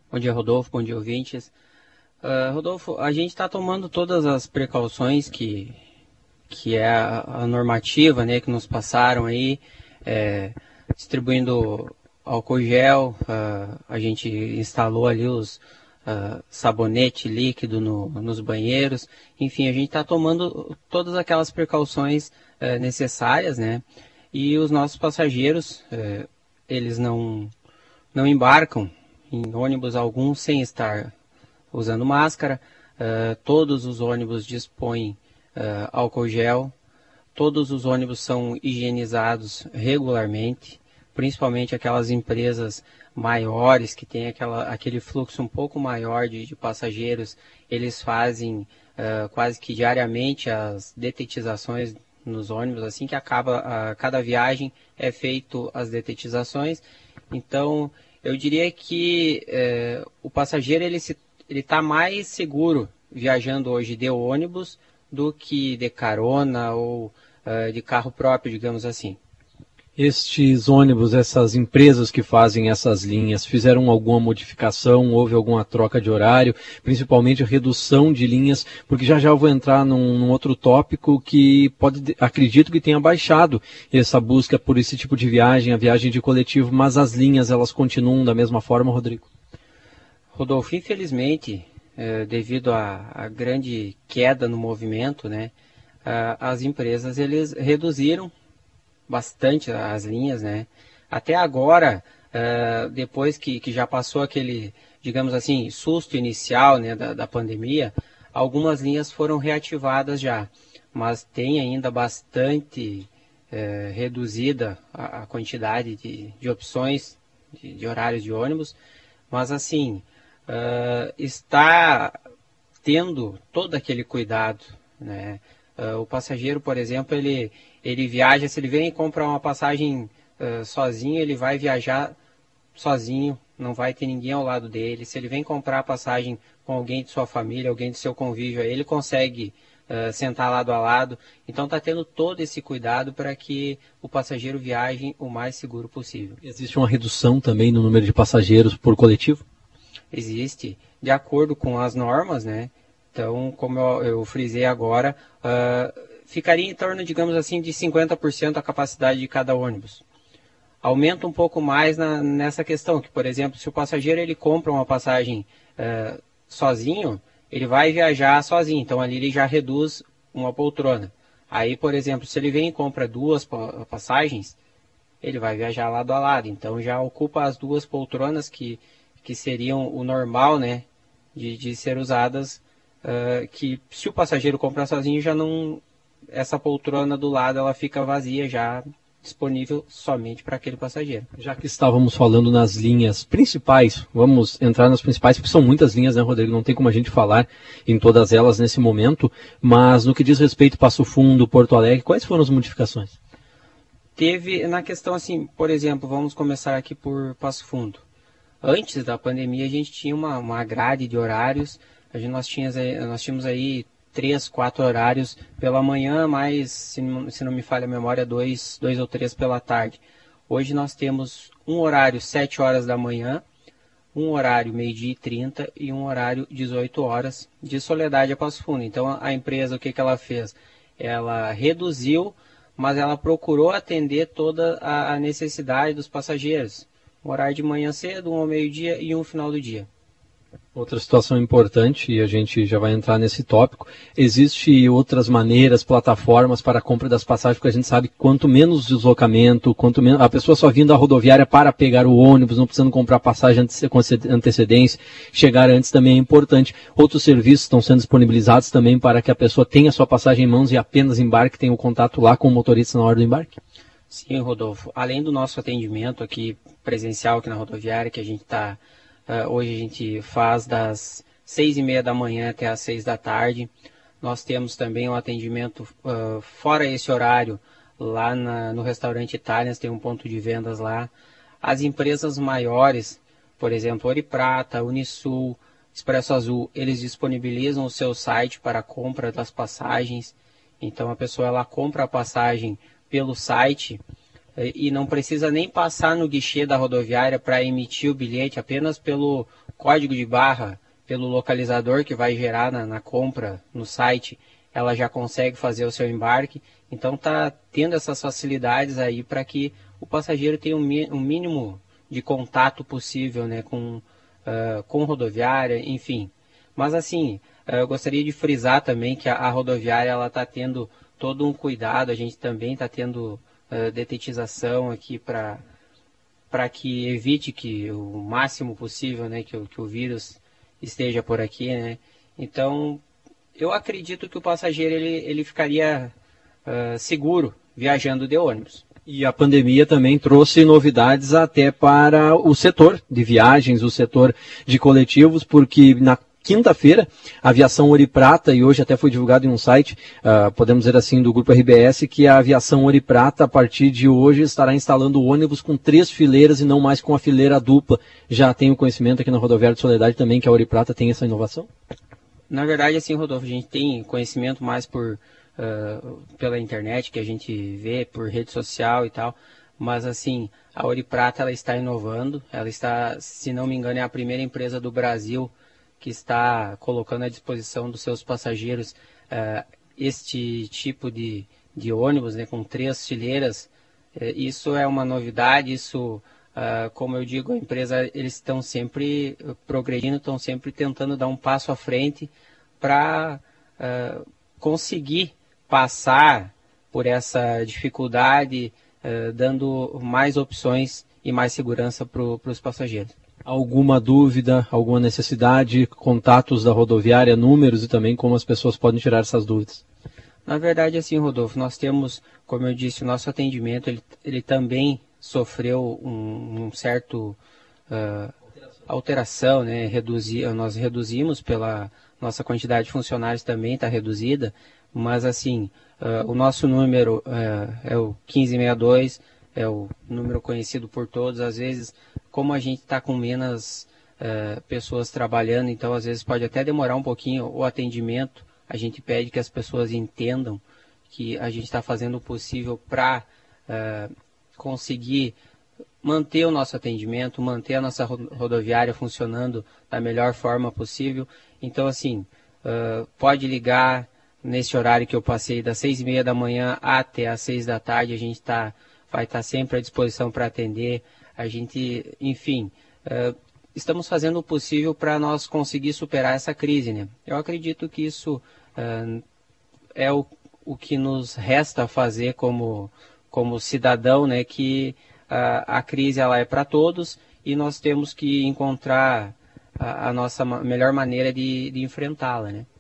Bom dia, Rodolfo. Bom dia, ouvintes. Rodolfo, a gente está tomando todas as precauções que é a normativa, né, que nos passaram aí, distribuindo álcool gel, a gente instalou ali os sabonete líquido nos banheiros, enfim, a gente está tomando todas aquelas precauções necessárias, né, e os nossos passageiros, eles não embarcam em ônibus algum sem estar usando máscara. Todos os ônibus dispõem álcool gel, todos os ônibus são higienizados regularmente, principalmente aquelas empresas maiores que têm aquele fluxo um pouco maior de passageiros, eles fazem quase que diariamente as detetizações nos ônibus, assim que acaba cada viagem é feito as detetizações. Então, eu diria que o passageiro ele está mais seguro viajando hoje de ônibus do que de carona ou de carro próprio, digamos assim. Estes ônibus, essas empresas que fazem essas linhas, fizeram alguma modificação? Houve alguma troca de horário? Principalmente redução de linhas? Porque já eu vou entrar num outro tópico que acredito que tenha baixado essa busca por esse tipo de viagem, a viagem de coletivo, mas as linhas elas continuam da mesma forma, Rodrigo? Rodolfo, infelizmente, devido à grande queda no movimento, né, as empresas eles reduziram bastante as linhas, né? Até agora, depois que já passou aquele, digamos assim, susto inicial, né, da pandemia, algumas linhas foram reativadas já, mas tem ainda bastante reduzida a quantidade de opções de horários de ônibus, mas assim, está tendo todo aquele cuidado, né? O passageiro, por exemplo, ele viaja, se ele vem e compra uma passagem sozinho, ele vai viajar sozinho, não vai ter ninguém ao lado dele. Se ele vem comprar a passagem com alguém de sua família, alguém do seu convívio, ele consegue sentar lado a lado. Então está tendo todo esse cuidado para que o passageiro viaje o mais seguro possível. Existe uma redução também no número de passageiros por coletivo? Existe, de acordo com as normas, né? Então, como eu frisei agora, ficaria em torno, digamos assim, de 50% a capacidade de cada ônibus. Aumenta um pouco mais nessa questão, que, por exemplo, se o passageiro ele compra uma passagem sozinho, ele vai viajar sozinho, então ali ele já reduz uma poltrona. Aí, por exemplo, se ele vem e compra duas passagens, ele vai viajar lado a lado, então já ocupa as duas poltronas que seriam o normal, né, de ser usadas, que se o passageiro comprar sozinho, já não, essa poltrona do lado ela fica vazia, já disponível somente para aquele passageiro. Já que estávamos falando nas linhas principais, vamos entrar nas principais, porque são muitas linhas, né, Rodrigo? Não tem como a gente falar em todas elas nesse momento, mas no que diz respeito a Passo Fundo, Porto Alegre, quais foram as modificações? Teve, na questão assim, por exemplo, vamos começar aqui por Passo Fundo. Antes da pandemia, a gente tinha uma grade de horários. Nós tínhamos aí 3, 4 horários pela manhã, mas, se não me falha a memória, 2 ou 3 pela tarde. Hoje nós temos um horário 7 horas da manhã, um horário meio-dia e 30 e um horário 18 horas de Soledade a Passo Fundo. Então a empresa, o que ela fez? Ela reduziu, mas ela procurou atender toda a necessidade dos passageiros. Um horário de manhã cedo, um ao meio-dia e um final do dia. Outra situação importante, e a gente já vai entrar nesse tópico, existe outras maneiras, plataformas para a compra das passagens, porque a gente sabe que quanto menos deslocamento, quanto menos a pessoa só vindo à rodoviária para pegar o ônibus, não precisando comprar passagem com antecedência, chegar antes também é importante. Outros serviços estão sendo disponibilizados também para que a pessoa tenha sua passagem em mãos e apenas embarque, tenha o contato lá com o motorista na hora do embarque. Sim, Rodolfo. Além do nosso atendimento aqui presencial aqui na rodoviária, que a gente está hoje a gente faz das 6h30 da manhã até as 6 da tarde. Nós temos também um atendimento fora esse horário lá no restaurante Italians, tem um ponto de vendas lá. As empresas maiores, por exemplo, Ouro e Prata, Unisul, Expresso Azul, eles disponibilizam o seu site para a compra das passagens. Então a pessoa ela compra a passagem pelo site e não precisa nem passar no guichê da rodoviária para emitir o bilhete, apenas pelo código de barra, pelo localizador que vai gerar na compra no site, ela já consegue fazer o seu embarque. Então está tendo essas facilidades aí para que o passageiro tenha um mínimo de contato possível, né, com rodoviária, enfim. Mas assim, eu gostaria de frisar também que a rodoviária ela está tendo todo um cuidado, a gente também está tendo detetização aqui para que evite que o máximo possível, né, que o vírus esteja por aqui, né. Então, eu acredito que o passageiro ele ficaria seguro viajando de ônibus. E a pandemia também trouxe novidades até para o setor de viagens, o setor de coletivos, porque na quinta-feira, a aviação Ouro e Prata, e hoje até foi divulgado em um site, podemos dizer assim, do Grupo RBS, que a aviação Ouro e Prata, a partir de hoje, estará instalando ônibus com 3 fileiras e não mais com a fileira dupla. Já tem o conhecimento aqui na Rodoviária de Soledade também que a Ouro e Prata tem essa inovação? Na verdade, assim, Rodolfo, a gente tem conhecimento mais pela internet, que a gente vê, por rede social e tal, mas assim, a Ouro e Prata ela está inovando, ela está, se não me engano, é a primeira empresa do Brasil que está colocando à disposição dos seus passageiros este tipo de ônibus, né, com 3 fileiras. Isso é uma novidade, isso, como eu digo, a empresa, eles estão sempre progredindo, estão sempre tentando dar um passo à frente para conseguir passar por essa dificuldade, dando mais opções e mais segurança para os passageiros. Alguma dúvida, alguma necessidade, contatos da rodoviária, números e também como as pessoas podem tirar essas dúvidas? Na verdade, assim, Rodolfo, nós temos, como eu disse, o nosso atendimento, ele também sofreu um certo alteração, né? Nós reduzimos pela nossa quantidade de funcionários também está reduzida, mas assim, o nosso número é o 1562, é o número conhecido por todos. Às vezes, como a gente está com menos pessoas trabalhando, então às vezes pode até demorar um pouquinho o atendimento. A gente pede que as pessoas entendam que a gente está fazendo o possível para conseguir manter o nosso atendimento, manter a nossa rodoviária funcionando da melhor forma possível. Então, assim, pode ligar nesse horário que eu passei, das 6h30 da manhã até as 6 da tarde, a gente vai estar sempre à disposição para atender. A gente, enfim, estamos fazendo o possível para nós conseguir superar essa crise, né? Eu acredito que isso é o que nos resta fazer como cidadão, né? Que a crise ela é para todos e nós temos que encontrar a nossa melhor maneira de enfrentá-la, né?